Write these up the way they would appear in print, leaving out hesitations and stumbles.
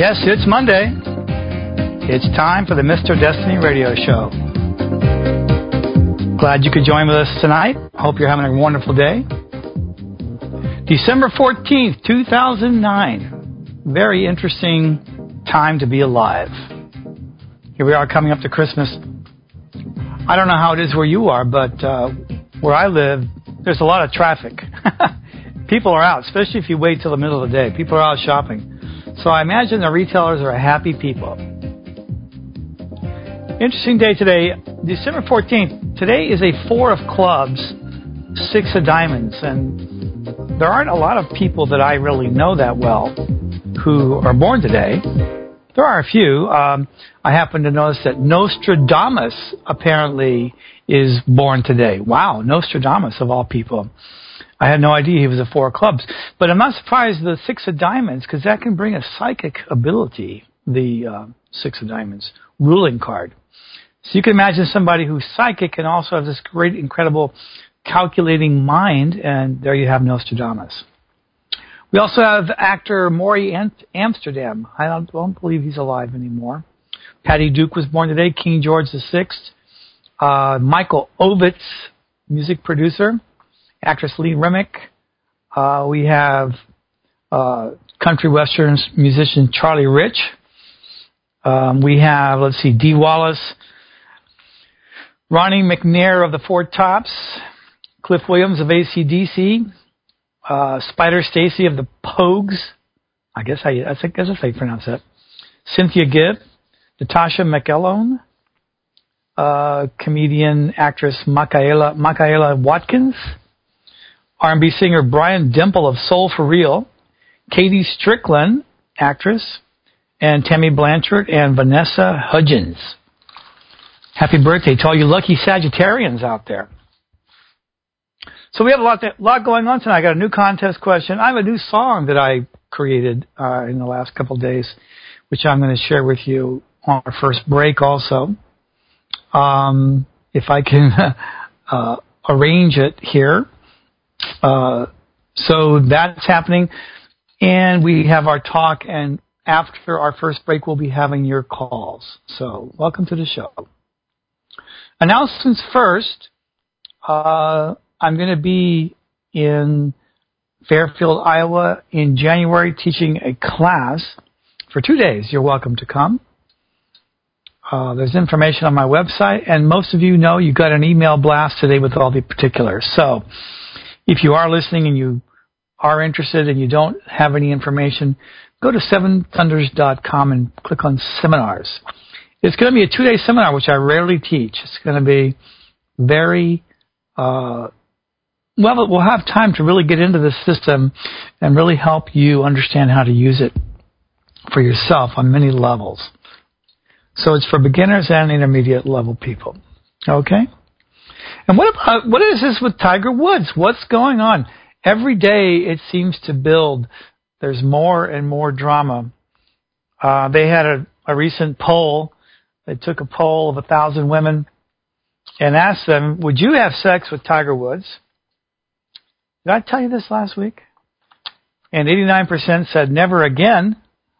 Yes, it's Monday. It's time for the Mr. Destiny Radio Show. Glad you could join with us tonight. Hope you're having a wonderful day. December 14th, 2009. Very interesting time to be alive. Here we are coming up to Christmas. I don't know how it is where you are, but where I live, there's a lot of traffic. People are out, especially if you wait till the middle of the day. People are out shopping. So I imagine the retailers are happy people. Interesting day today, December 14th. Today is a 4 of clubs, 6 of diamonds. And there aren't a lot of people that I really know that well who are born today. There are a few. I happen to notice that Nostradamus apparently is born today. Wow, Nostradamus of all people. I had no idea he was a 4 of clubs. But I'm not surprised the 6 of diamonds, because that can bring a psychic ability, the 6 of diamonds, ruling card. So you can imagine somebody who's psychic and also has this great, incredible calculating mind, and there you have Nostradamus. We also have actor Maury Amsterdam. I don't believe he's alive anymore. Patty Duke was born today, King George VI. Michael Ovitz, music producer. Actress Lee Remick. We have country western musician Charlie Rich. We have, Dee Wallace, Ronnie McNair of the Four Tops, Cliff Williams of AC/DC, Spider Stacy of the Pogues. I guess that's how you pronounce that. Cynthia Gibb, Natasha McElhone, comedian actress Michaela Watkins, R&B singer Brian Dimple of Soul for Real, Katie Strickland, actress, and Tammy Blanchard and Vanessa Hudgens. Happy birthday to all you lucky Sagittarians out there. So we have a lot going on tonight. I got a new contest question. I have a new song that I created in the last couple of days, which I'm going to share with you on our first break also. If I can arrange it here. So that's happening, and we have our talk, and after our first break, we'll be having your calls. So welcome to the show. Announcements first. I'm going to be in Fairfield, Iowa in January teaching a class for 2 days. You're welcome to come. There's information on my website, and most of you know you got an email blast today with all the particulars. So if you are listening and you are interested and you don't have any information, go to seventhunders.com and click on seminars. It's going to be a 2-day seminar, which I rarely teach. It's going to be very, we'll have time to really get into the system and really help you understand how to use it for yourself on many levels. So it's for beginners and intermediate level people. Okay? And what is this with Tiger Woods? What's going on? Every day it seems to build. There's more and more drama. They had a recent poll. They took a poll of 1,000 women and asked them, would you have sex with Tiger Woods? Did I tell you this last week? And 89% said never again.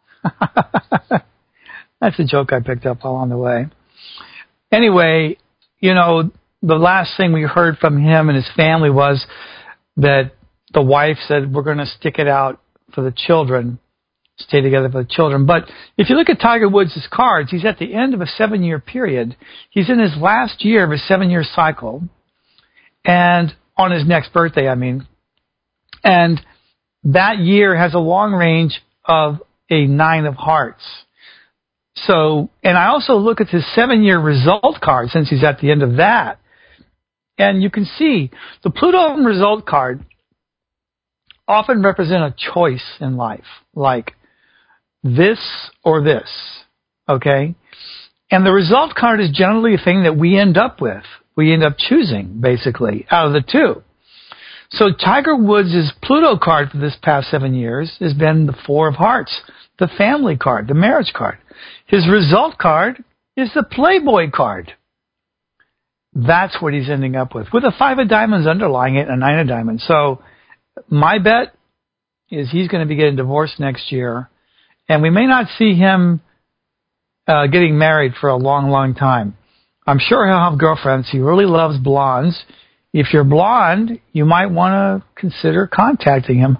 That's a joke I picked up along the way. Anyway, the last thing we heard from him and his family was that the wife said, we're going to stick it out for the children, stay together for the children. But if you look at Tiger Woods' cards, he's at the end of a 7-year period. He's in his last year of his 7-year cycle, and on his next birthday, And that year has a long range of a 9 of hearts. So, and I also look at his 7-year result card since he's at the end of that. And you can see the Pluto result card often represent a choice in life, like this or this, okay? And the result card is generally a thing that we end up with. We end up choosing, basically, out of the two. So Tiger Woods' Pluto card for this past 7 years has been the 4 of hearts, the family card, the marriage card. His result card is the Playboy card. That's what he's ending up with a 5 of diamonds underlying it and a 9 of diamonds. So my bet is he's going to be getting divorced next year, And we may not see him getting married for a long, long time. I'm sure he'll have girlfriends. He really loves blondes. If you're blonde, you might want to consider contacting him.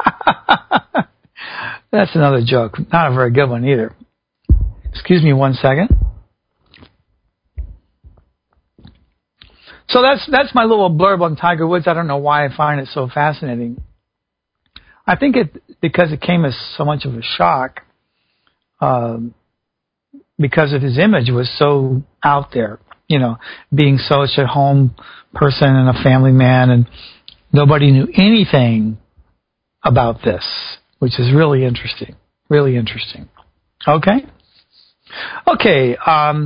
That's another joke. Not a very good one either. Excuse me one second. So that's my little blurb on Tiger Woods. I don't know why I find it so fascinating. I think because it came as so much of a shock, because of his image was so out there, being such a home person and a family man, and nobody knew anything about this, which is really interesting. Really interesting. Okay? Okay,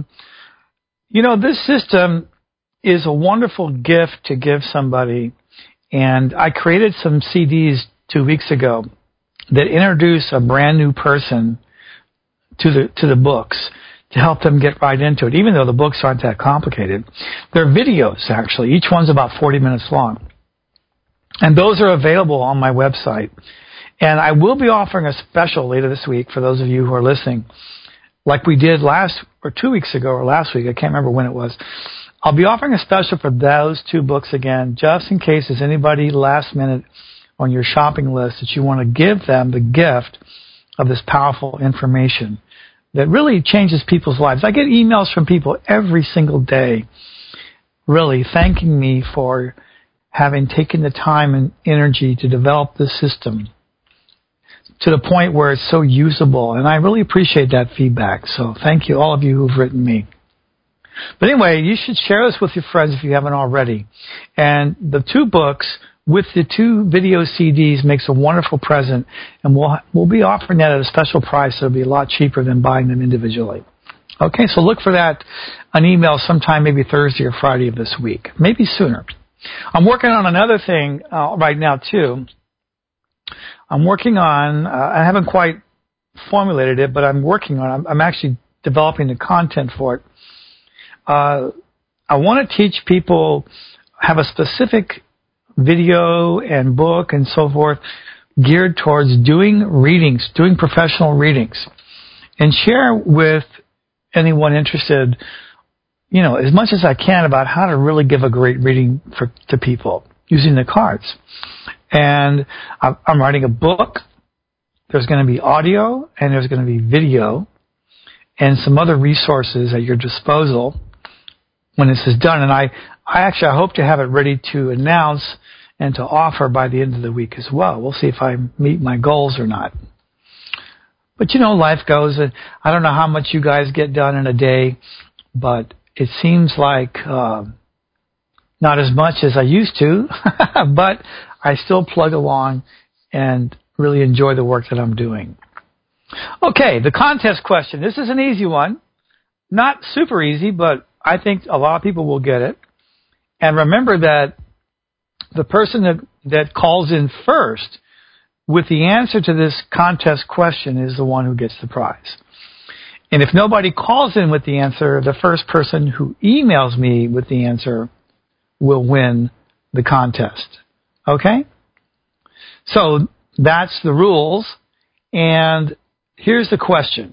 this system is a wonderful gift to give somebody, and I created some CDs 2 weeks ago that introduce a brand new person to the books to help them get right into it, even though the books aren't that complicated. They're videos, actually. Each one's about 40 minutes long. And those are available on my website. And I will be offering a special later this week for those of you who are listening, like we did 2 weeks ago or last week. I can't remember when it was. I'll be offering a special for those 2 books again, just in case there's anybody last minute on your shopping list that you want to give them the gift of this powerful information that really changes people's lives. I get emails from people every single day really thanking me for having taken the time and energy to develop this system to the point where it's so usable. And I really appreciate that feedback. So thank you, all of you who've written me. But anyway, you should share this with your friends if you haven't already. And the 2 books with the 2 video CDs makes a wonderful present, and we'll be offering that at a special price. It'll be a lot cheaper than buying them individually. Okay, so look for that an email sometime, maybe Thursday or Friday of this week, maybe sooner. I'm working on another thing right now too. I'm working on. I haven't quite formulated it, but I'm working on. I'm actually developing the content for it. I want to teach people, have a specific video and book and so forth geared towards doing readings, doing professional readings, and share with anyone interested, as much as I can about how to really give a great reading to people using the cards. And I'm writing a book. There's going to be audio and there's going to be video and some other resources at your disposal when this is done. And I hope to have it ready to announce and to offer by the end of the week as well. We'll see if I meet my goals or not. But life goes, and I don't know how much you guys get done in a day, but it seems like not as much as I used to, but I still plug along and really enjoy the work that I'm doing. Okay, the contest question. This is an easy one. Not super easy, but I think a lot of people will get it. And remember that the person that calls in first with the answer to this contest question is the one who gets the prize. And if nobody calls in with the answer, the first person who emails me with the answer will win the contest. Okay? So that's the rules. And here's the question.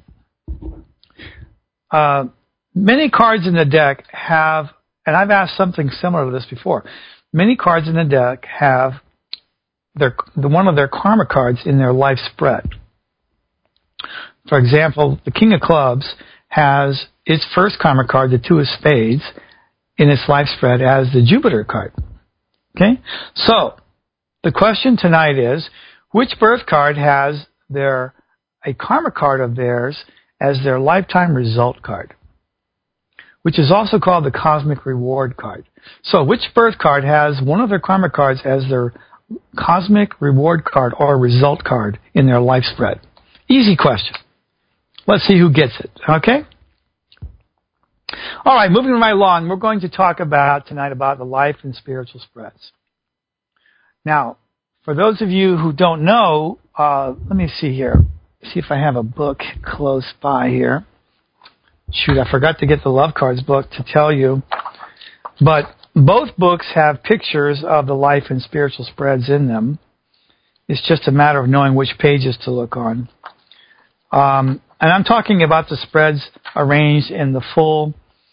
Many cards in the deck have, and I've asked something similar to this before, many cards in the deck have one of their karma cards in their life spread. For example, the King of Clubs has its first karma card, the 2 of Spades, in its life spread as the Jupiter card. Okay? So, the question tonight is, which birth card has a karma card of theirs as their lifetime result card, which is also called the cosmic reward card. So, which birth card has one of their karma cards as their cosmic reward card or result card in their life spread? Easy question. Let's see who gets it, okay? All right, moving right along, we're going to talk tonight about the life and spiritual spreads. Now, for those of you who don't know, let me see here. See if I have a book close by here. Shoot, I forgot to get the Love Cards book to tell you. But both books have pictures of the life and spiritual spreads in them. It's just a matter of knowing which pages to look on. And I'm talking about the spreads arranged in the full,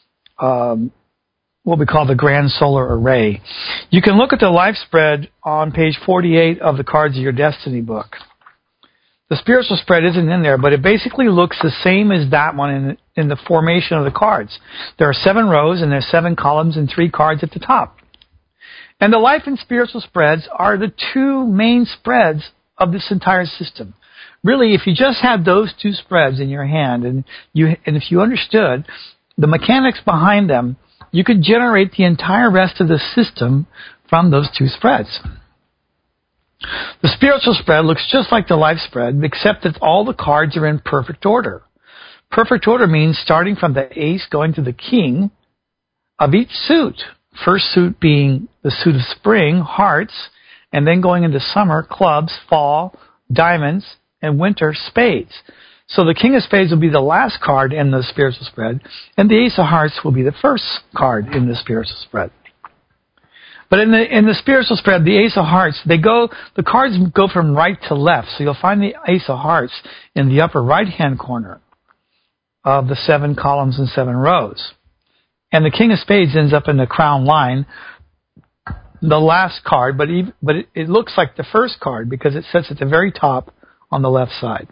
what we call the grand solar array. You can look at the life spread on page 48 of the Cards of Your Destiny book. The spiritual spread isn't in there, but it basically looks the same as that one in the formation of the cards. There are 7 rows, and there's 7 columns and 3 cards at the top. And the life and spiritual spreads are the 2 main spreads of this entire system. Really, if you just had those 2 spreads in your hand, and if you understood the mechanics behind them, you could generate the entire rest of the system from those 2 spreads. The spiritual spread looks just like the life spread, except that all the cards are in perfect order. Perfect order means starting from the ace going to the king of each suit. First suit being the suit of spring, hearts, and then going into summer, clubs, fall, diamonds, and winter, spades. So the king of spades will be the last card in the spiritual spread, and the ace of hearts will be the first card in the spiritual spread. But in the spiritual spread, the ace of hearts, the cards go from right to left. So you'll find the ace of hearts in the upper right-hand corner of the 7 columns and 7 rows. And the king of spades ends up in the crown line, the last card, but it looks like the first card because it sits at the very top on the left side.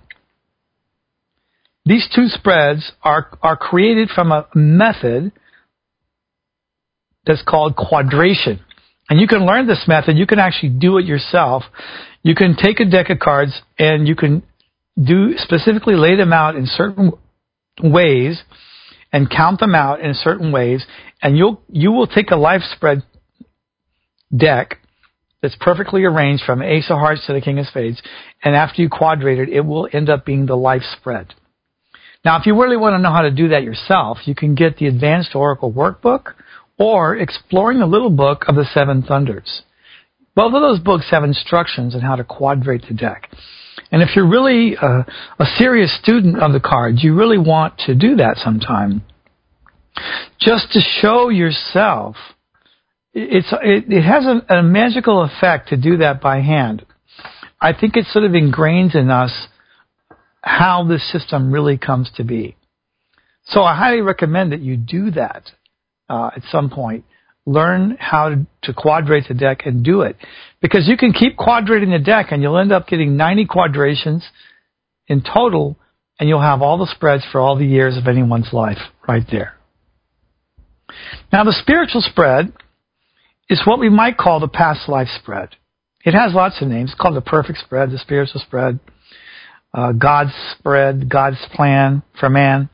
These 2 spreads are created from a method that's called quadration. And you can learn this method. You can actually do it yourself. You can take a deck of cards and you can specifically lay them out in certain ways and count them out in certain ways. And you will take a life spread deck that's perfectly arranged from ace of hearts to the king of spades. And after you quadrate it, it will end up being the life spread. Now, if you really want to know how to do that yourself, you can get the Advanced Oracle Workbook or Exploring the Little Book of the 7 Thunders. Both of those books have instructions on how to quadrate the deck. And if you're really a serious student of the cards, you really want to do that sometime. Just to show yourself, it has a magical effect to do that by hand. I think it sort of ingrains in us how this system really comes to be. So I highly recommend that you do that at some point. Learn how to quadrate the deck and do it. Because you can keep quadrating the deck and you'll end up getting 90 quadrations in total, and you'll have all the spreads for all the years of anyone's life right there. Now, the spiritual spread is what we might call the past life spread. It has lots of names. It's called the perfect spread, the spiritual spread, God's spread, God's plan for man.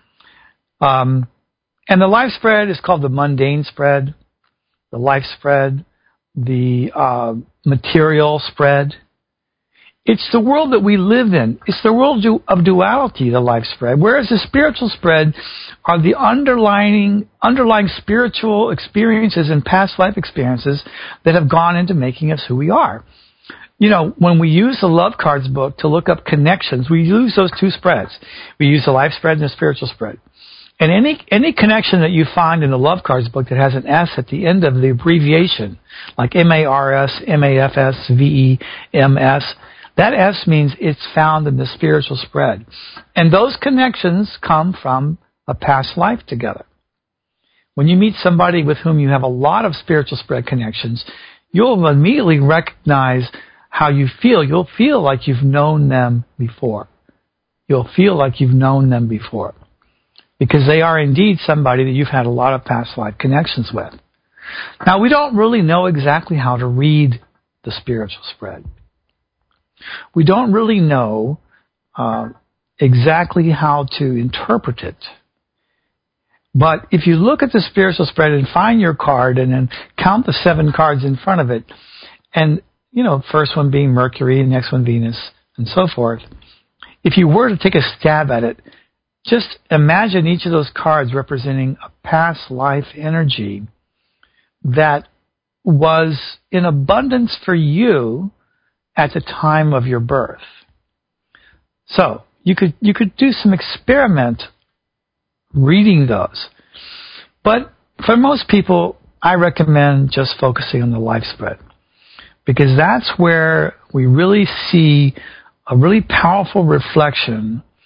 And the life spread is called the mundane spread, the life spread, the material spread. It's the world that we live in. It's the world of duality, the life spread. Whereas the spiritual spread are the underlying spiritual experiences and past life experiences that have gone into making us who we are. You know, when we use the Love Cards book to look up connections, we use those 2 spreads. We use the life spread and the spiritual spread. And any connection that you find in the Love Cards book that has an S at the end of the abbreviation, like MARS, MAFS, VEMS, that S means it's found in the spiritual spread. And those connections come from a past life together. When you meet somebody with whom you have a lot of spiritual spread connections, you'll immediately recognize how you feel. You'll feel like you've known them before. You'll feel like you've known them before. Because they are indeed somebody that you've had a lot of past life connections with. Now, we don't really know exactly how to read the spiritual spread. We don't really know exactly how to interpret it. But if you look at the spiritual spread and find your card and then count the 7 cards in front of it, and, you know, first one being Mercury, next one Venus, and so forth, if you were to take a stab at it, just imagine each of those cards representing a past life energy that was in abundance for you at the time of your birth. So you could do some experiment reading those. But for most people, I recommend just focusing on the life spread, because that's where we really see a really powerful reflection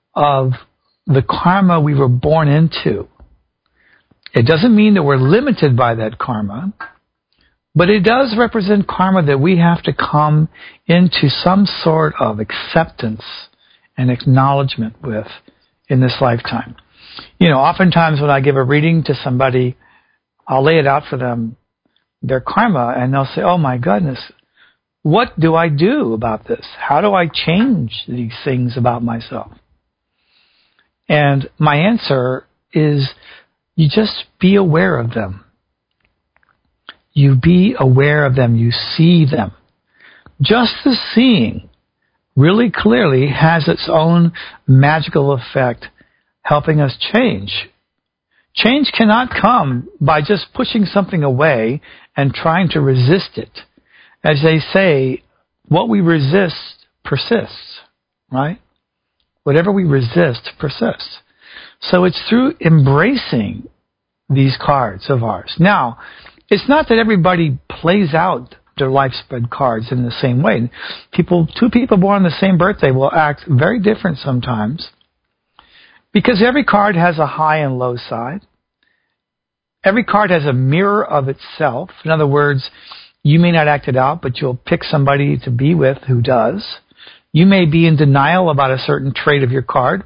of the karma we were born into. It doesn't mean that we're limited by that karma, but it does represent karma that we have to come into some sort of acceptance and acknowledgement with in this lifetime. Oftentimes when I give a reading to somebody, I'll lay it out for them, their karma, and they'll say, oh my goodness, what do I do about this? How do I change these things about myself? And my answer is, you just be aware of them. You be aware of them. You see them. Just the seeing really clearly has its own magical effect, helping us change. Change cannot come by just pushing something away and trying to resist it. As they say, what we resist persists, right? Whatever we resist persists. So it's through embracing these cards of ours. Now, it's not that everybody plays out their life spread cards in the same way. Two people born on the same birthday will act very different sometimes, because every card has a high and low side. Every card has a mirror of itself. In other words, you may not act it out, but you'll pick somebody to be with who does. You may be in denial about a certain trait of your card,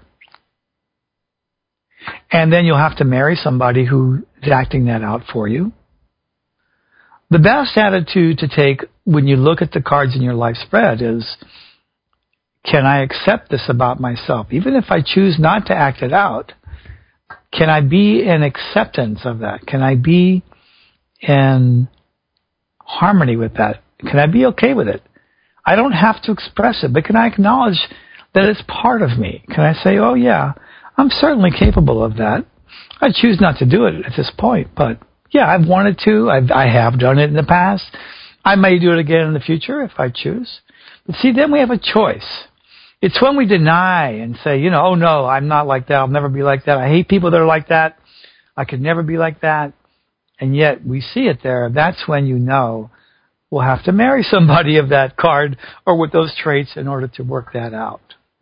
and then you'll have to marry somebody who is acting that out for you. The best attitude to take when you look at the cards in your life spread is, can I accept this about myself? Even if I choose not to act it out, can I be in acceptance of that? Can I be in harmony with that? Can I be okay with it? I don't have to express it, but can I acknowledge that it's part of me? Can I say, oh yeah, I'm certainly capable of that. I choose not to do it at this point, but yeah, I've wanted to. I have done it in the past. I may do it again in the future if I choose. But see, then we have a choice. It's when we deny and say, oh no, I'm not like that. I'll never be like that. I hate people that are like that. I could never be like that. And yet we see it there. That's when we'll have to marry somebody of that card or with those traits in order to work that out.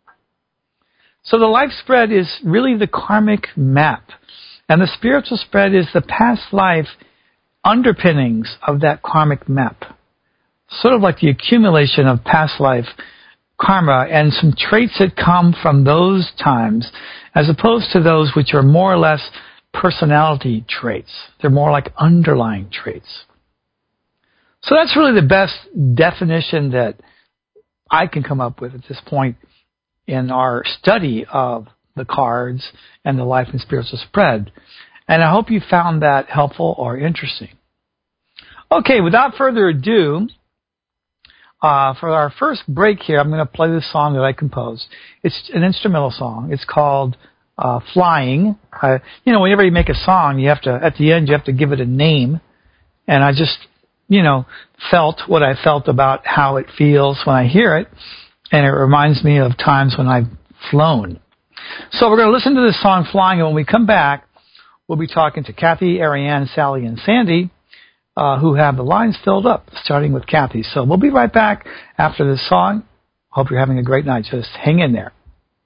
So the life spread is really the karmic map. And the spiritual spread is the past life underpinnings of that karmic map. Sort of like the accumulation of past life karma and some traits that come from those times, as opposed to those which are more or less personality traits. They're more like underlying traits. So that's really the best definition that I can come up with at this point in our study of the cards and the life and spiritual spread. And I hope you found that helpful or interesting. Okay, without further ado, for our first break here, I'm going to play this song that I composed. It's an instrumental song. It's called Flying. Whenever you make a song, you have to, at the end, you have to give it a name. And I just, felt what I felt about how it feels when I hear it. And it reminds me of times when I've flown. So we're going to listen to this song, Flying, and when we come back, we'll be talking to Kathy, Ariane, Sally, and Sandy, who have the lines filled up, starting with Kathy. So we'll be right back after this song. Hope you're having a great night. Just hang in there.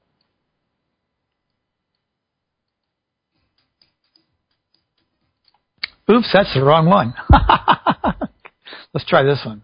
Oops, that's the wrong one. Let's try this one.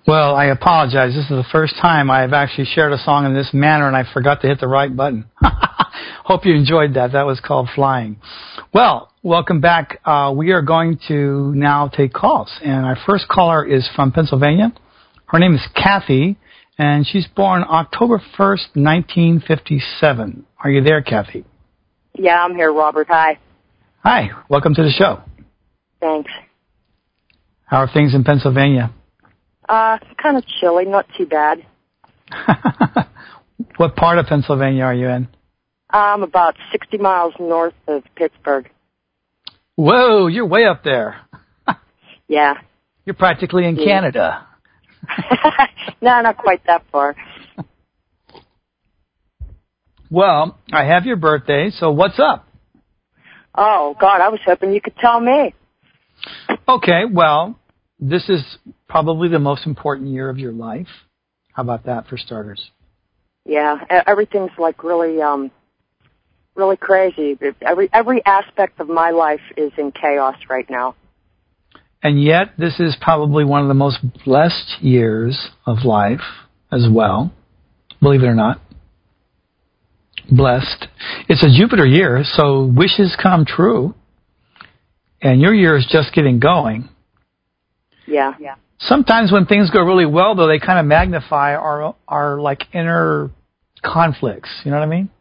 Well, I apologize. This is the first time I've actually shared a song in this manner, and I forgot to hit the right button. Hope you enjoyed that. That was called Flying. Well, welcome back. We are going to now take calls, and our first caller is from Pennsylvania. Her name is Kathy, and she's born October 1st, 1957. Are you there, Kathy? Yeah, I'm here, Robert. Hi. Hi. Welcome to the show. Thanks. How are things in Pennsylvania? Kind of chilly, not too bad. What part of Pennsylvania are you in? I'm about 60 miles north of Pittsburgh. Whoa, you're way up there. Yeah. You're practically in Canada. No, not quite that far. Well, I have your birthday, so what's up? Oh, God, I was hoping you could tell me. Okay, well, this is probably the most important year of your life. How about that for starters? Yeah, everything's like really crazy. Every aspect of my life is in chaos right now. And yet, this is probably one of the most blessed years of life as well, believe it or not. Blessed. It's a Jupiter year, so wishes come true. And your year is just getting going. Yeah. Sometimes when things go really well, though, they kind of magnify our like inner conflicts. You know what I mean?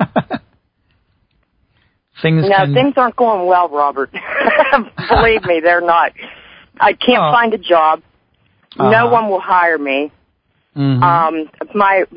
Things aren't going well, Robert. Believe me, they're not. I can't find a job. Uh-huh. No one will hire me. Mm-hmm.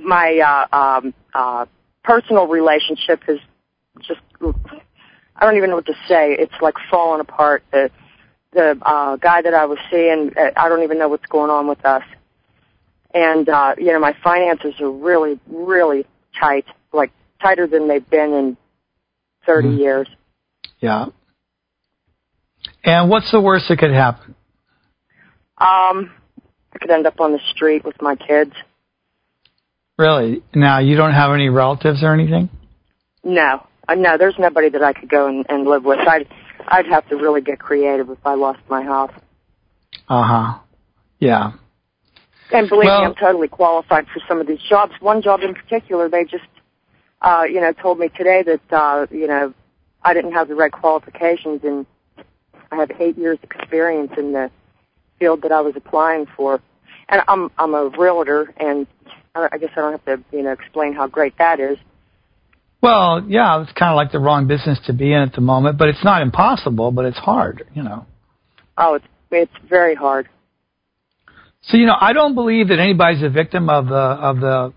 My personal relationship is just, I don't even know what to say. It's like falling apart. The guy that I was seeing, I don't even know what's going on with us. And, my finances are really, really tight, like tighter than they've been in 30 years. Yeah. And what's the worst that could happen? I could end up on the street with my kids. Really? Now, you don't have any relatives or anything? No, there's nobody that I could go and live with. I'd have to really get creative if I lost my house. Uh-huh. Yeah. And believe me, I'm totally qualified for some of these jobs. One job in particular, they just, told me today that, I didn't have the right qualifications, and I have 8 years experience in the field that I was applying for. And I'm a realtor, and I guess I don't have to, explain how great that is. Well, yeah, it's kind of like the wrong business to be in at the moment, but it's not impossible, but it's hard, Oh, it's very hard. So, I don't believe that anybody's a victim of the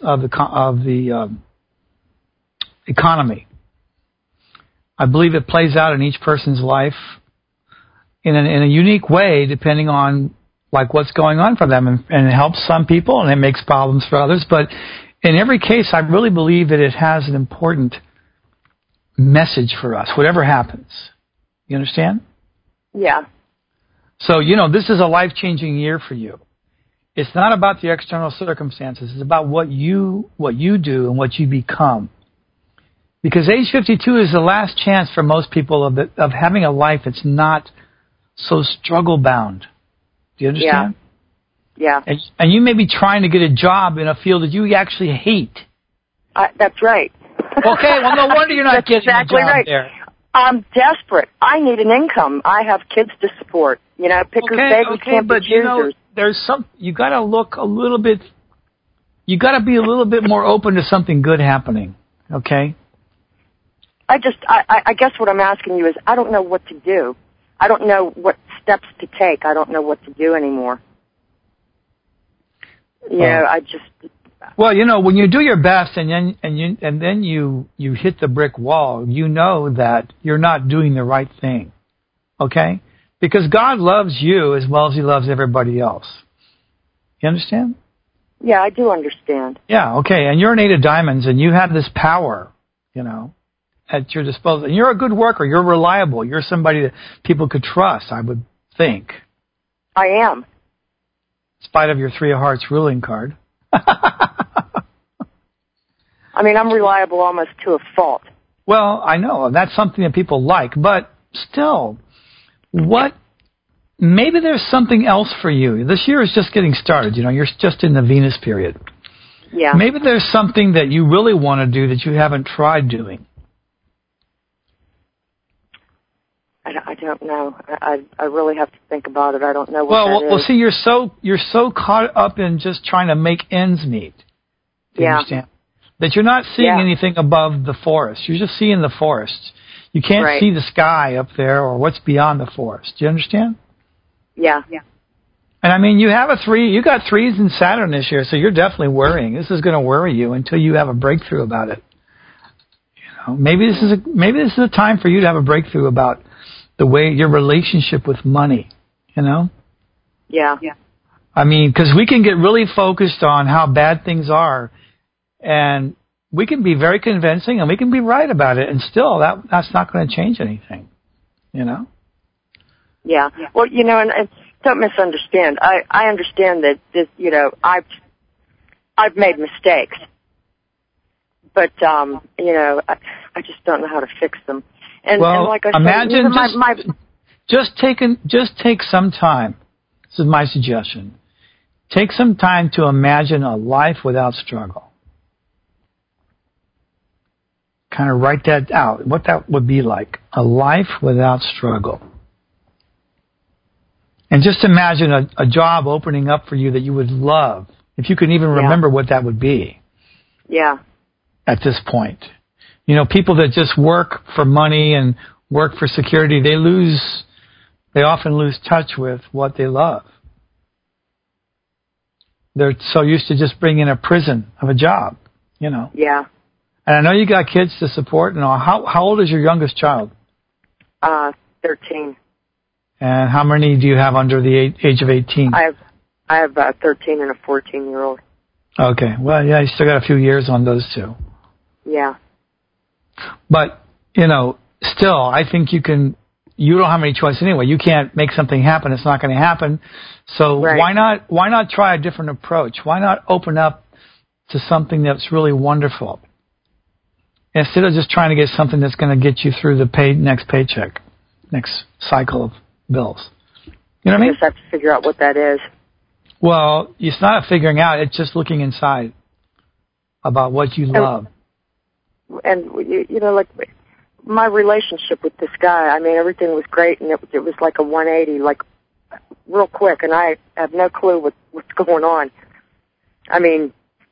economy. I believe it plays out in each person's life in a unique way, depending on like what's going on for them, and it helps some people and it makes problems for others. But in every case, I really believe that it has an important message for us, whatever happens. You understand? Yeah. So, this is a life-changing year for you. It's not about the external circumstances. It's about what you do and what you become. Because age 52 is the last chance for most people of having a life that's not so struggle-bound. Do you understand? Yeah. And you may be trying to get a job in a field that you actually hate. That's right. Okay, well, no wonder you're not getting exactly a job right. there. I'm desperate. I need an income. I have kids to support. Pickers, beggars, can't be choosers. There's you got to look a little bit. You got to be a little bit more open to something good happening. Okay. I guess what I'm asking you is, I don't know what to do. I don't know what steps to take. I don't know what to do anymore. Well, when you do your best and then you hit the brick wall, you know that you're not doing the right thing. Okay? Because God loves you as well as He loves everybody else. You understand? Yeah, I do understand. Yeah, okay. And you're an 8 of diamonds, and you have this power, at your disposal. And you're a good worker. You're reliable. You're somebody that people could trust, I would think. I am. In spite of your 3 of Hearts ruling card. I mean, I'm reliable almost to a fault. Well, I know. That's something that people like. But still, what maybe there's something else for you. This year is just getting started. You're just in the Venus period. Yeah. Maybe there's something that you really want to do that you haven't tried doing. I don't know. I really have to think about it. I don't know what that is. Well, see, you're so caught up in just trying to make ends meet. Do you understand? That you're not seeing anything above the forest. You're just seeing the forest. You can't see the sky up there or what's beyond the forest. Do you understand? Yeah. And I mean, you got 3s in Saturn this year, so you're definitely worrying. This is going to worry you until you have a breakthrough about it. Maybe this is a time for you to have a breakthrough about the way your relationship with money, Yeah. I mean, because we can get really focused on how bad things are, and we can be very convincing, and we can be right about it, and still that's not going to change anything, Yeah. Well, and don't misunderstand. I understand that this, I've made mistakes, but I just don't know how to fix them. And like I said, just take some time. This is my suggestion. Take some time to imagine a life without struggle. Kind of write that out, what that would be like, a life without struggle. And just imagine a job opening up for you that you would love, if you can even remember what that would be. Yeah. At this point. People that just work for money and work for security, they often lose touch with what they love. They're so used to just being in a prison of a job, Yeah. And I know you got kids to support and all. How old is your youngest child? 13. And how many do you have under the age of 18? I have a 13 and a 14-year-old. Okay. Well, yeah, you still got a few years on those two. Yeah. But, still, I think you don't have any choice anyway. You can't make something happen. It's not going to happen. So why not try a different approach? Why not open up to something that's really wonderful? Instead of just trying to get something that's going to get you through the next paycheck, next cycle of bills. You know what I mean? I just have to figure out what that is. Well, it's not figuring out. It's just looking inside about what you love. And like my relationship with this guy, I mean, everything was great, and it was like a 180, like real quick, and I have no clue what's going on. I mean,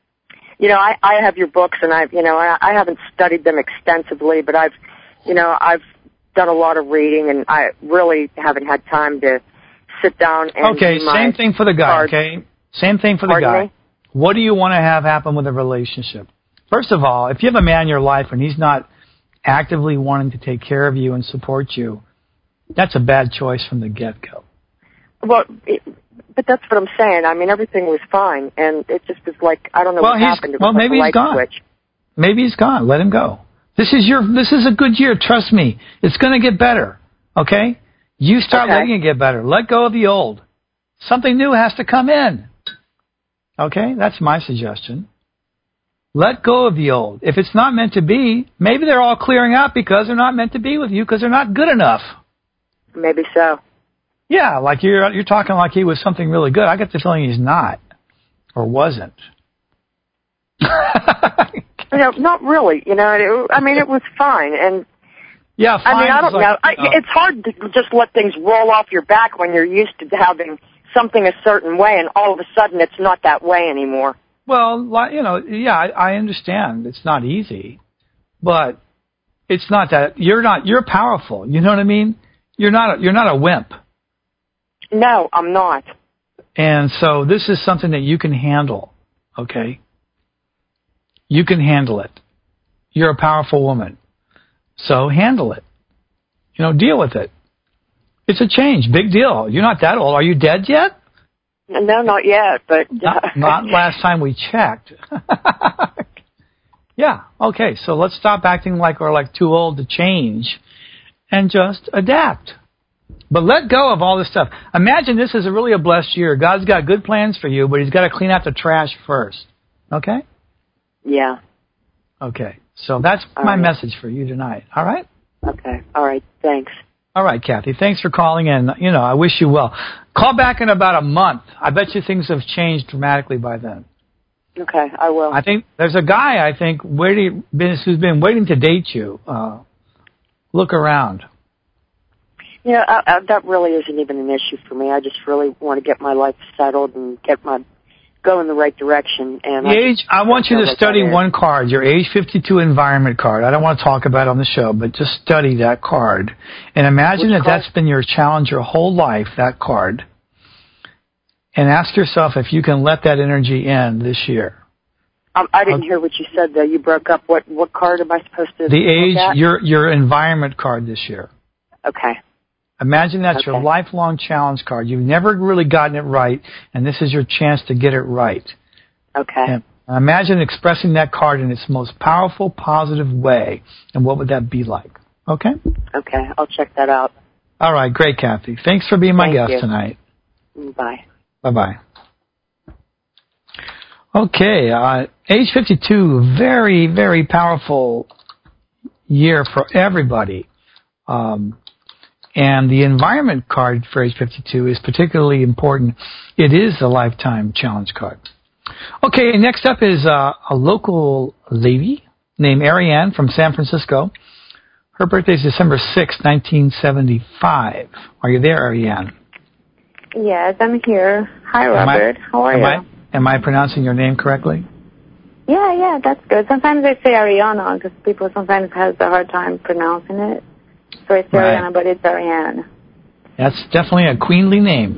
I have your books, and I haven't studied them extensively, but I've done a lot of reading, and I really haven't had time to sit down and okay, same thing for the guy, cards. okay? Same thing for the Pardon guy. me? What do you want to have happen with a relationship? First of all, if you have a man in your life and he's not actively wanting to take care of you and support you, that's a bad choice from the get-go. Well, but that's what I'm saying. I mean, everything was fine, and it just was like, I don't know what happened. It was maybe like he's gone. switch. Maybe he's gone. Let him go. This is a good year. Trust me. It's going to get better. Okay? You start letting it get better. Let go of the old. Something new has to come in. Okay? That's my suggestion. Let go of the old. If it's not meant to be, maybe they're all clearing out because they're not meant to be with you because they're not good enough. Maybe so. Yeah, like you're talking like he was something really good. I get the feeling he's not or wasn't. Not really. I mean, it was fine, and yeah, fine. I mean, I don't know. It's hard to just let things roll off your back when you're used to having something a certain way, and all of a sudden it's not that way anymore. Well, I understand. It's not easy, but it's not that you're powerful. You know what I mean? You're not a wimp. No, I'm not. And so this is something that you can handle, okay? You can handle it. You're a powerful woman. So handle it. Deal with it. It's a change. Big deal. You're not that old. Are you dead yet? No, not yet, but... not last time we checked. Yeah, okay. So let's stop acting like we're too old to change and just adapt. But let go of all this stuff. Imagine this is really a blessed year. God's got good plans for you, but he's got to clean out the trash first. Okay? Yeah. Okay. So that's my message for you tonight. All right? Okay. All right. Thanks. All right, Kathy. Thanks for calling in. I wish you well. Call back in about a month. I bet you things have changed dramatically by then. Okay, I will. I think there's a guy, who's been waiting to date you. Look around. That really isn't even an issue for me. I just really want to get my life settled and go in the right direction. And I want you to study one card, your age 52 environment card. I don't want to talk about it on the show, but just study that card. And imagine that's been your challenge your whole life, that card. And ask yourself if you can let that energy in this year. I didn't hear what you said, though. You broke up. What card am I supposed to look at? Your environment card this year. Okay. Imagine that's your lifelong challenge card. You've never really gotten it right, and this is your chance to get it right. Okay. And imagine expressing that card in its most powerful, positive way, and what would that be like? Okay? Okay, I'll check that out. All right, great, Kathy. Thanks for being my guest tonight. Bye. Bye-bye. Okay, age 52, very, very powerful year for everybody. And the environment card for age 52 is particularly important. It is a lifetime challenge card. Okay, next up is a local lady named Ariane from San Francisco. Her birthday is December 6, 1975. Are you there, Ariane? Yes, I'm here. Hi, Robert. How are you? Am I pronouncing your name correctly? Yeah, that's good. Sometimes I say Ariana because people sometimes have a hard time pronouncing it. So it's Ariana, but it's Ariane. That's definitely a queenly name.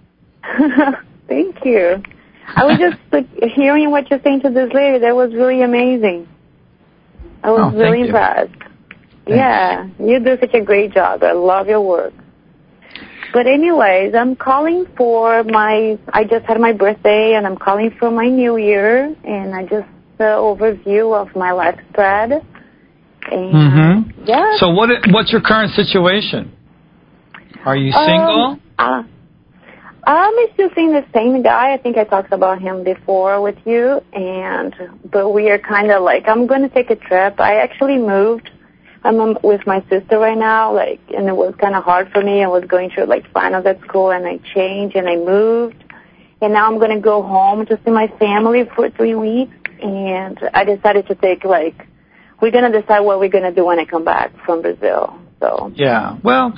Thank you. I was just hearing what you're saying to this lady. That was really amazing. I was really impressed. Thanks. Yeah, you do such a great job. I love your work. But anyways, I'm calling for I just had my birthday, and I'm calling for my new year, and I just overview of my life spread. And So what's your current situation? Are you single? I'm still seeing the same guy. I think I talked about him before with you, but we are kind of I'm going to take a trip. I actually moved. I'm with my sister right now, and it was kind of hard for me. I was going through finals at school, and I changed and I moved, and now I'm going to go home to see my family for 3 weeks. And I decided to take we're going to decide what we're going to do when I come back from Brazil. So yeah, well,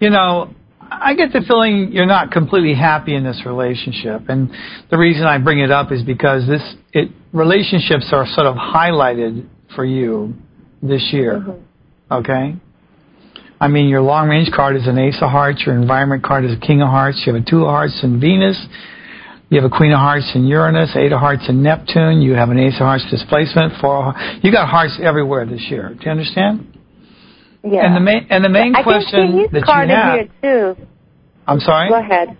I get the feeling you're not completely happy in this relationship, and the reason I bring it up is because relationships are sort of highlighted for you this year. Mm-hmm. Okay? I mean, your long-range card is an Ace of Hearts. Your environment card is a King of Hearts. You have a Two of Hearts in Venus. You have a Queen of Hearts in Uranus, Eight of Hearts in Neptune. You have an Ace of Hearts displacement. You got hearts everywhere this year. Do you understand? Yeah. And the main question that you have... Here too. I'm sorry? Go ahead.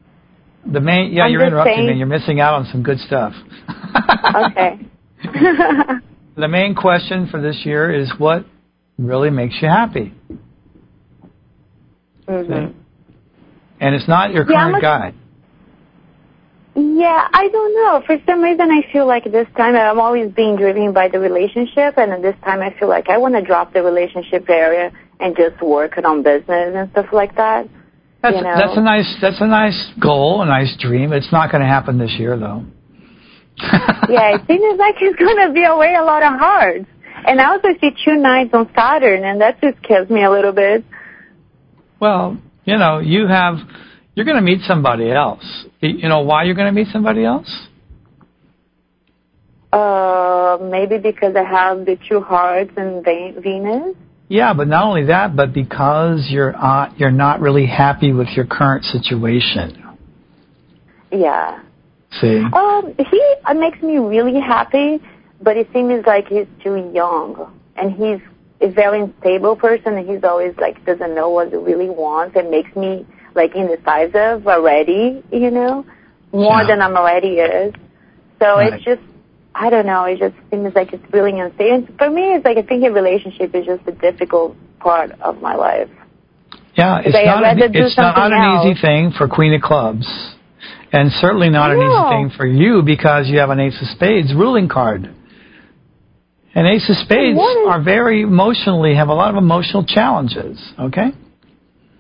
You're interrupting me. You're missing out on some good stuff. Okay. The main question for this year is what really makes you happy. Mm-hmm. And it's not your current guy. Yeah, I don't know. For some reason, I feel like this time I'm always being driven by the relationship, and at this time I feel like I want to drop the relationship area and just work on business and stuff like that. That's a nice goal, a nice dream. It's not going to happen this year, though. Yeah, it seems like it's going to be away a lot of hearts. And I also see 2 nights on Saturn, and that just kills me a little bit. Well, you're going to meet somebody else. You know why you're going to meet somebody else? Maybe because I have the 2 hearts and Venus. Yeah, but not only that, but because you're not really happy with your current situation. Yeah. See? He makes me really happy, but it seems like he's too young, and he's a very unstable person, and he's always doesn't know what he really wants, and makes me indecisive already, more than I'm already is. So right. It's just, I don't know, it just seems like it's really unstable. And for me, it's I think a relationship is just a difficult part of my life. Yeah, it's not an easy thing for Queen of Clubs, and certainly not an easy thing for you because you have an Ace of Spades ruling card. And Ace of Spades have a lot of emotional challenges, okay?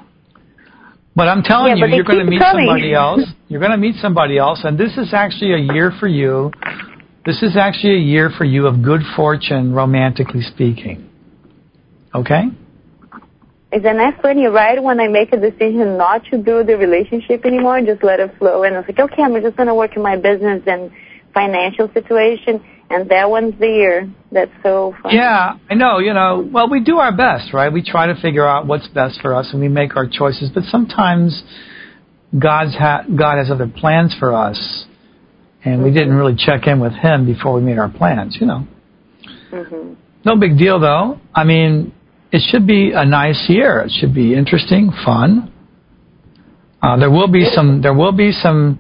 But I'm telling you, you're going to meet somebody else. You're going to meet somebody else, and this is actually a year for you. This is actually a year for you of good fortune, romantically speaking. Okay? Is the next funny, right, when I make a decision not to do the relationship anymore, just let it flow, and I was like, okay, I'm just going to work in my business and financial situation, and that one's the year. That's so funny. Yeah, I know, well, we do our best, right? We try to figure out what's best for us, and we make our choices, but sometimes God has other plans for us, and we didn't really check in with Him before we made our plans, Mm-hmm. No big deal, though. I mean, it should be a nice year. It should be interesting, fun. There will be some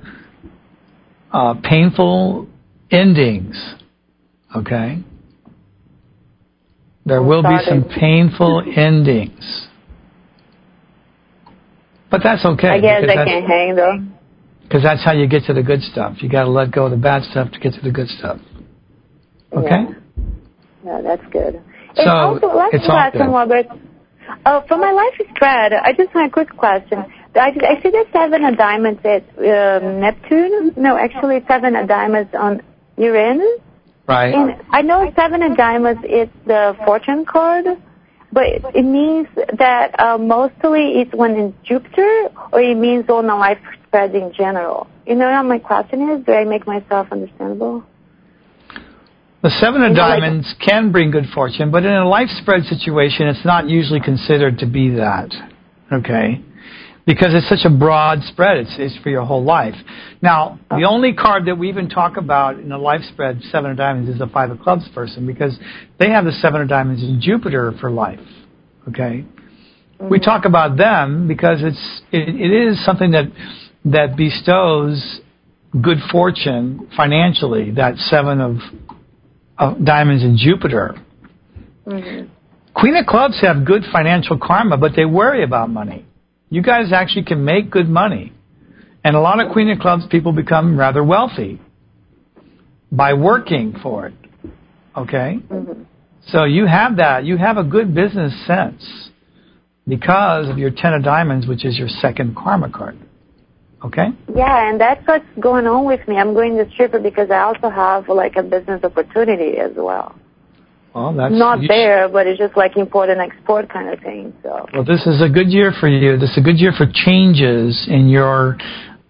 painful endings. Okay? There will be some painful endings. But that's okay. I guess I can hang, though. Because that's how you get to the good stuff. You got to let go of the bad stuff to get to the good stuff. Okay? Yeah, that's good. So, and also, last question, Robert. For my life spread, I just have a quick question. I see the 7 of diamonds at Neptune. No, actually 7 of diamonds on Uranus. Right. And I know 7 of diamonds is the fortune card, but it means that mostly it's when in Jupiter, or it means on the life spread in general. You know what my question is? Do I make myself understandable? The 7 of diamonds can bring good fortune, but in a life spread situation, it's not usually considered to be that. Okay? Because it's such a broad spread. It's for your whole life. Now, the only card that we even talk about in a life spread, 7 of diamonds, is a 5 of clubs person, because they have the 7 of diamonds in Jupiter for life. Okay? Mm-hmm. We talk about them because it is something that bestows good fortune financially, that 7 of diamonds in Jupiter. Mm-hmm. Queen of clubs have good financial karma, but they worry about money. You guys actually can make good money. And a lot of Queen of clubs people become rather wealthy by working for it. Okay? Mm-hmm. So you have that. You have a good business sense because of your 10 of diamonds, which is your second karma card. Okay? Yeah, and that's what's going on with me. I'm going this trip because I also have like a business opportunity as well. Well, that's not there, but it's just like import and export kind of thing. So. Well, this is a good year for you. This is a good year for changes in your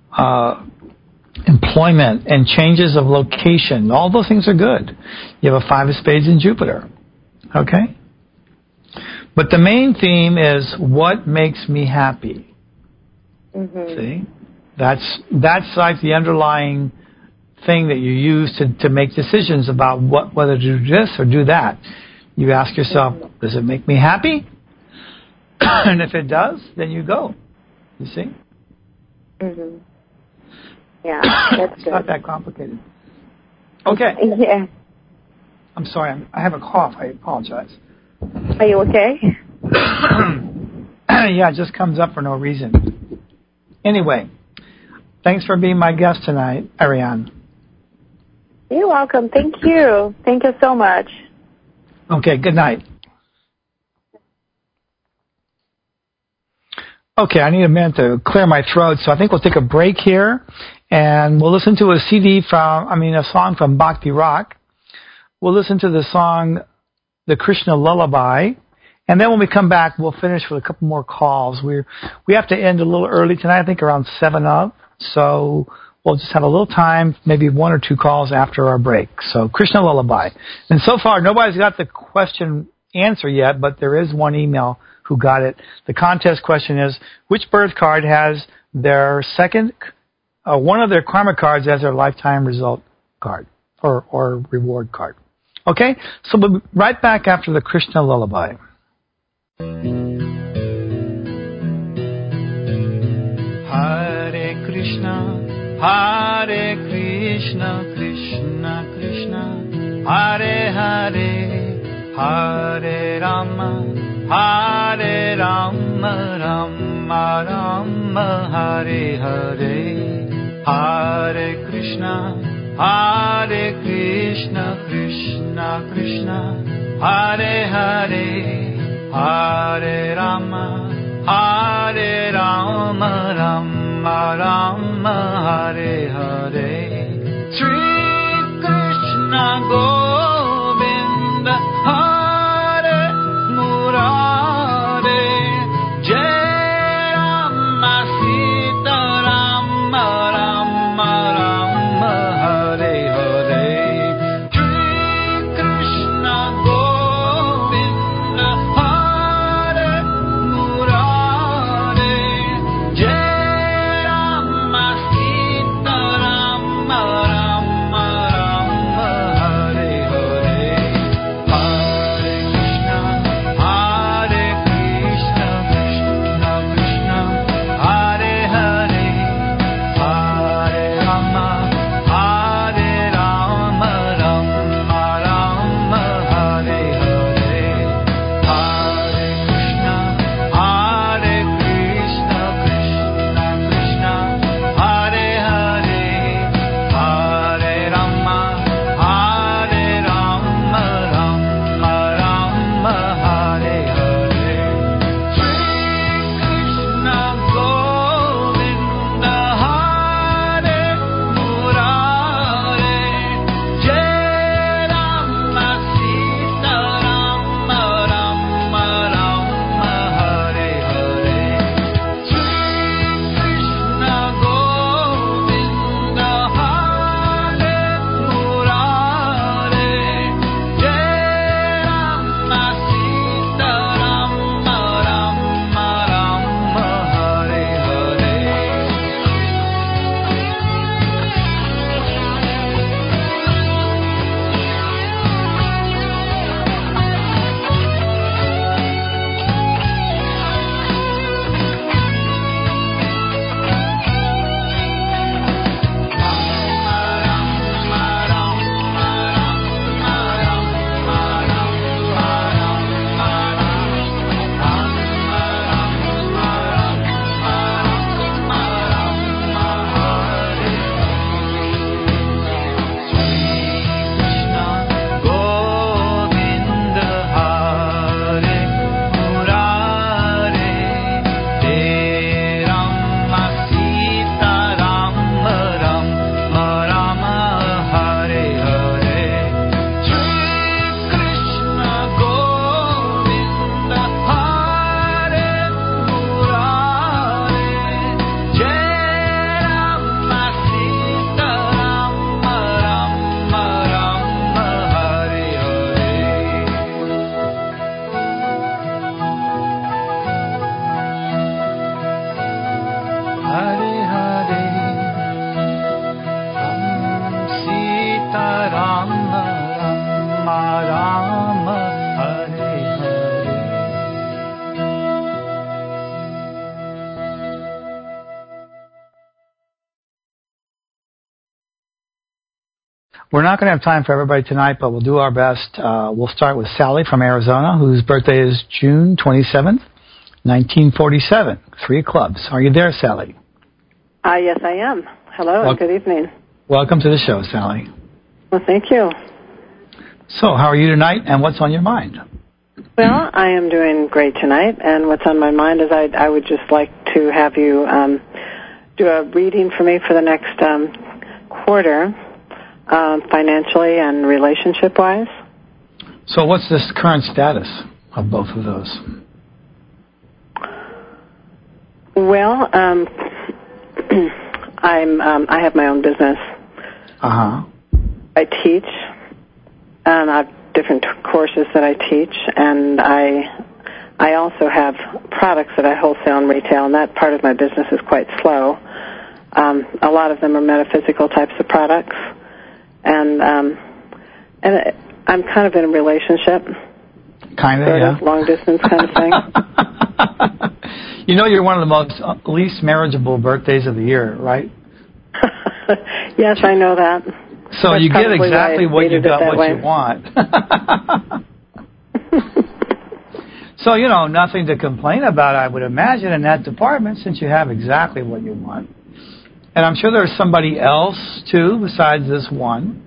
employment and changes of location. All those things are good. You have a 5 of spades in Jupiter. Okay? But the main theme is what makes me happy. Mm-hmm. See? That's like the underlying thing that you use to make decisions about whether to do this or do that. You ask yourself, does it make me happy? And if it does, then you go. You see? Mm-hmm. Yeah, that's it's good. not that complicated. Okay. Yeah. I'm sorry. I have a cough. I apologize. Are you okay? Yeah, it just comes up for no reason. Anyway, thanks for being my guest tonight, Ariane. You're welcome. Thank you. Thank you so much. Okay, good night. Okay, I need a minute to clear my throat, so I think we'll take a break here, and we'll listen to a song from Bhakti Rock. We'll listen to the song, The Krishna Lullaby, and then when we come back, we'll finish with a couple more calls. We have to end a little early tonight, I think around 7 up, so we'll just have a little time, maybe 1 or 2 calls after our break. So, Krishna Lullaby. And so far, nobody's got the question answer yet, but there is one email who got it. The contest question is, which birth card has their one of their karma cards as their lifetime result card or reward card? Okay? So we'll be right back after the Krishna Lullaby. Hare Krishna, Hare Krishna, Krishna Krishna, Hare Hare, Hare Rama, Hare Rama, Rama Rama, Hare Hare, Hare Krishna, Hare Krishna, Krishna Krishna, Hare Hare, Hare Rama, Hare Rama, Rama Rama, Hare Hare. Sri Krishna Govinda, Hare Murare, Jai Rama Sita Rama, Rama Rama, Hare Hare. Sri Krishna Govinda, Hare Murare, Jai Rama Sita Rama, Rama Rama, Hare Hare. Hare Krishna, Krishna Krishna, Hare Hare, Hare Rama, Rama Rama, Hare Hare. Hare Krishna, Krishna Krishna, Hare Hare, Hare Rama, Rama Rama, Hare Hare. Sri Krishna Govinda, Hare Murare, Jai Rama Sita Rama, Rama Rama, Hare Hare. Sri Krishna Govinda, Hare Murare, Jai Rama Sita Rama, Rama Rama, Hare Hare. Hare Hare, Sita Rama, Rama Rama, Hare Hare. We're not going to have time for everybody tonight, but we'll do our best. We'll start with Sally from Arizona, whose birthday is June 27th, 1947. 3 of clubs. Are you there, Sally? Yes, I am. Hello, and good evening. Welcome to the show, Sally. Well, thank you. So, how are you tonight, and what's on your mind? Well, I am doing great tonight, and what's on my mind is I would just like to have you do a reading for me for the next quarter, financially and relationship-wise. So what's this current status of both of those? Well, I have my own business. Uh-huh. I teach, and I have different courses that I teach, and I also have products that I wholesale and retail, and that part of my business is quite slow. A lot of them are metaphysical types of products, and I'm kind of in a relationship. Kind of, sort yeah. of long distance kind of thing. You know, you're one of the most least marriageable birthdays of the year, right? Yes, I know that. So that's you get exactly what you got, what way. you want. So, you know, nothing to complain about, I would imagine, in that department, since you have exactly what you want. And I'm sure there's somebody else, too, besides this one.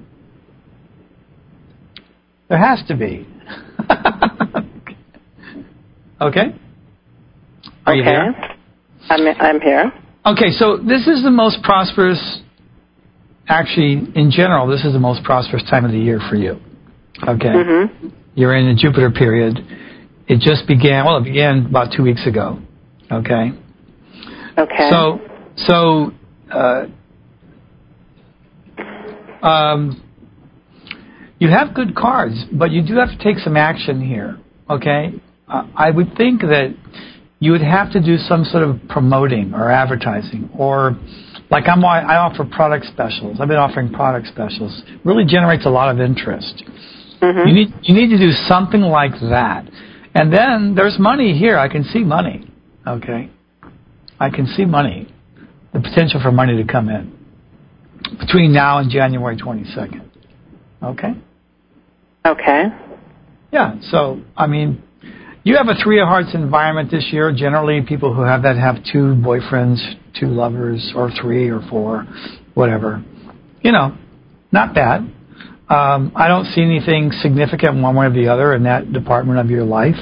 There has to be. Okay? Are you there? I'm here. Okay, so this is the most prosperous, actually, in general, this is the most prosperous time of the year for you. Okay? Mm-hmm. You're in the Jupiter period. It just began, well, it began about 2 weeks ago. Okay? Okay. So, you have good cards, but you do have to take some action here. Okay? I would think that you would have to do some sort of promoting or advertising, or like I offer product specials. I've been offering product specials. It really generates a lot of interest. Mm-hmm. You need to do something like that. And then there's money here. I can see money. Okay? I can see money. The potential for money to come in between now and January 22nd. Okay? Okay. Yeah, so, I mean, you have a Three of Hearts environment this year. Generally, people who have that have 2 boyfriends, 2 lovers, or 3 or 4, whatever. You know, not bad. I don't see anything significant one way or the other in that department of your life.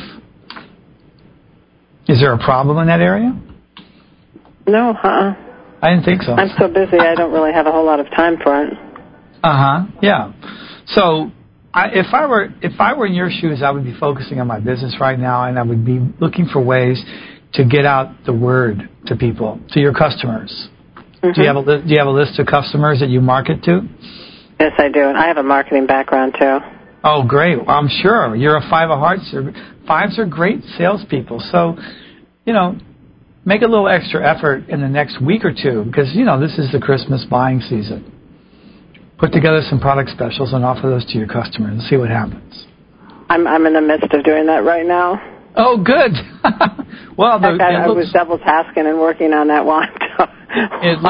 Is there a problem in that area? No, I didn't think so. I'm so busy, I don't really have a whole lot of time for it. Yeah. So, if I were in your shoes, I would be focusing on my business right now, and I would be looking for ways to get out the word to people, to your customers. Mm-hmm. Do you have a list of customers that you market to? Yes, I do, and I have a marketing background too. Oh, great! Well, I'm sure you're a 5 of Hearts. 5s are great salespeople, so you know, make a little extra effort in the next week or two, because you know this is the Christmas buying season. Put together some product specials and offer those to your customers and see what happens. I'm in the midst of doing that right now. Oh, good. Well, I was double tasking and working on that one. It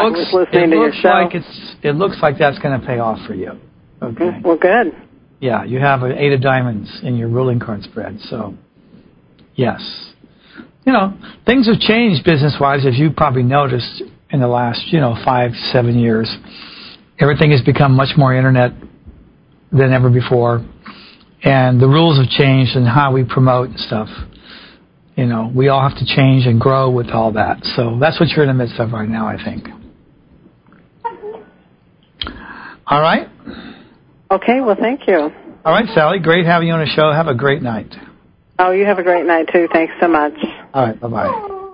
looks like that's going to pay off for you. Okay. Well, good. Yeah, you have an 8 of diamonds in your ruling card spread, so yes. You know, things have changed business-wise, as you probably noticed in the last, 5-7 years. Everything has become much more internet than ever before, and the rules have changed in how we promote and stuff. You know, we all have to change and grow with all that. So that's what you're in the midst of right now, I think. All right? Okay, well, thank you. All right, Sally, great having you on the show. Have a great night. Oh, you have a great night, too. Thanks so much. All right, bye-bye.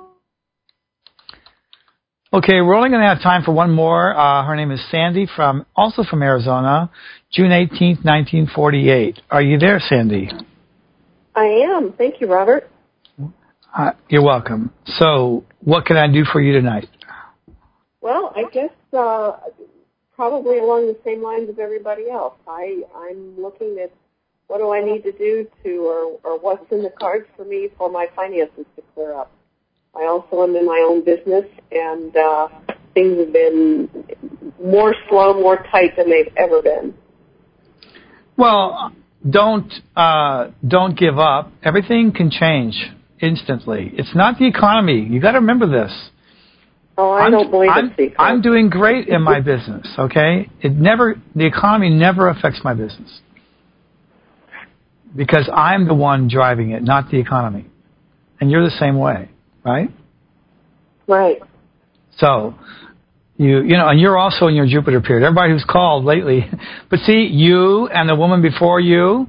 Okay, we're only going to have time for one more. Her name is Sandy, also from Arizona, June 18th, 1948. Are you there, Sandy? I am. Thank you, Robert. You're welcome. So, what can I do for you tonight? Well, I guess probably along the same lines of everybody else. I'm looking at what do I need to do or what's in the cards for me for my finances to clear up. I also am in my own business, and things have been more slow, more tight than they've ever been. Well, don't give up. Everything can change instantly. It's not the economy. You got to remember this. Oh, I don't believe it's the economy. I'm doing great in my business. Okay, the economy never affects my business because I'm the one driving it, not the economy. And you're the same way, right? Right. So, and you're also in your Jupiter period. Everybody who's called lately, but see, you and the woman before you,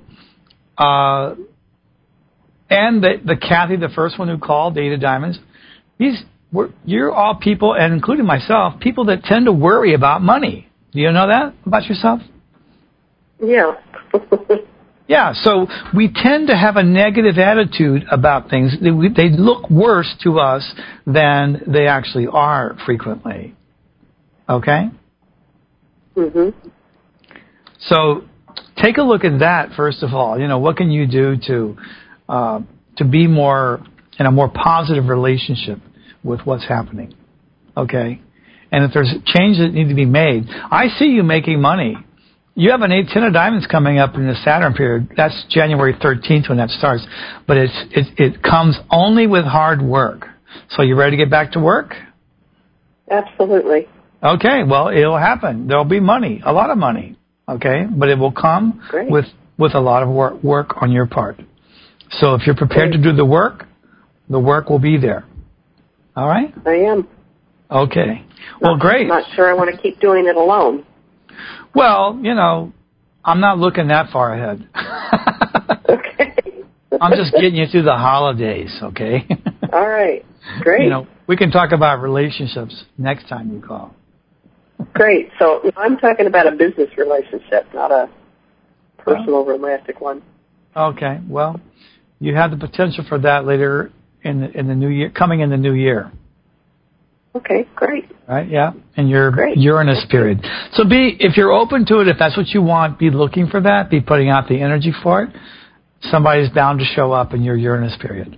and the Kathy, the first one who called, the 8 of diamonds, you're all people, and including myself, people that tend to worry about money. Do you know that about yourself? Yeah. Yeah, so we tend to have a negative attitude about things. They look worse to us than they actually are frequently. Okay? Mm-hmm. So take a look at that, first of all. What can you do to be more in a more positive relationship with what's happening? Okay? And if there's changes that need to be made, I see you making money. You have an 10 of diamonds coming up in the Saturn period. That's January 13th when that starts. But it comes only with hard work. So you ready to get back to work? Absolutely. Okay, well, it'll happen. There'll be money, a lot of money. Okay? But it will come with a lot of work on your part. So if you're prepared to do the work will be there. All right? I am. Okay. Well, great. Not sure I want to keep doing it alone. Well, I'm not looking that far ahead. Okay. I'm just getting you through the holidays, okay? All right. Great. We can talk about relationships next time you call. Great. So I'm talking about a business relationship, not a personal romantic one. Okay. Well, you have the potential for that later in the new year, coming in the new year. Okay, great. Right, yeah, in your Uranus period. So if you're open to it, if that's what you want, be looking for that, be putting out the energy for it. Somebody's bound to show up in your Uranus period.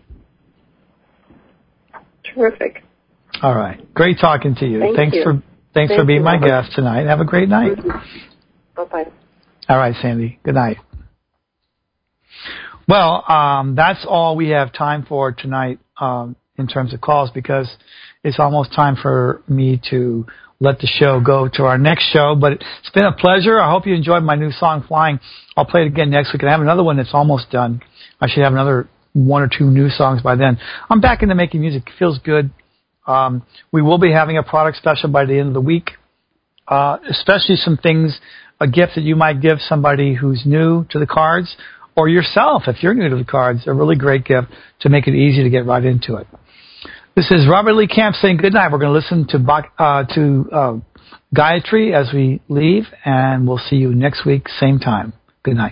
Terrific. All right. Great talking to you. Thanks for being my guest tonight. Have a great night. Bye-bye. All right, Sandy. Good night. Well, that's all we have time for tonight in terms of calls, because it's almost time for me to let the show go to our next show. But it's been a pleasure. I hope you enjoyed my new song, Flying. I'll play it again next week. And I have another one that's almost done. I should have another 1 or 2 new songs by then. I'm back into making music. It feels good. We will be having a product special by the end of the week, especially some things, a gift that you might give somebody who's new to the cards, or yourself if you're new to the cards, a really great gift to make it easy to get right into it. This is Robert Lee Camp saying good night. We're going to listen to Gayatri as we leave, and we'll see you next week, same time. Good night.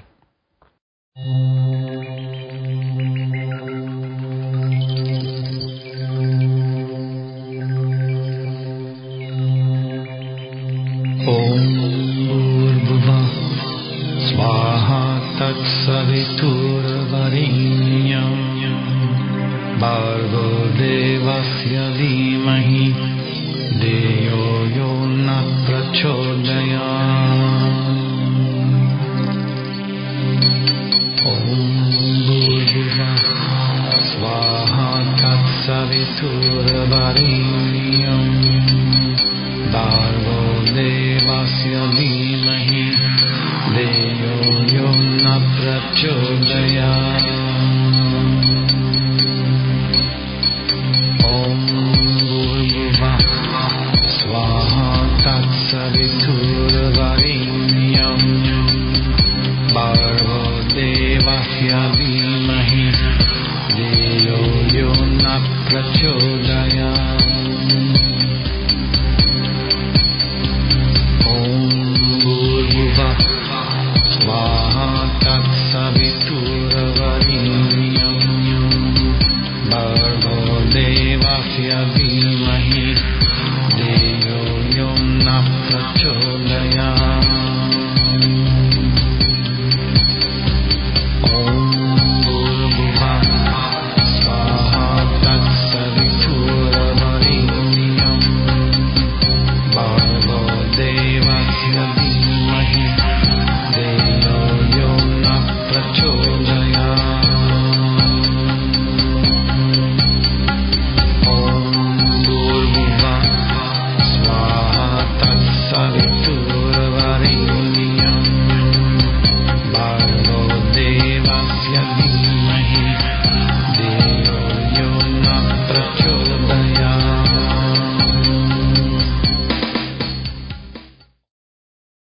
तत्सवितुर्वरेण्यं भर्गो देवस्य धीमहि धियो यो न प्रचोदयात्। ॐ भूर्भुवः स्वाहा तत्सवितुर्वरेण्यं भर्गो देवस्य धीमहि धियो यो न प्रचोदयात्। ॐ भूर्भुवः स्वाहा तत्सवितुर्वरेण्यं भर्गो देवस्य धीमहि धियो यो न प्रचोदयात्। ॐ भूर्भुवः स्वाहा तत्सवितुर्वरेण्यं भर्गो देवस्य धीमहि धियो यो न प्रचोदयात्।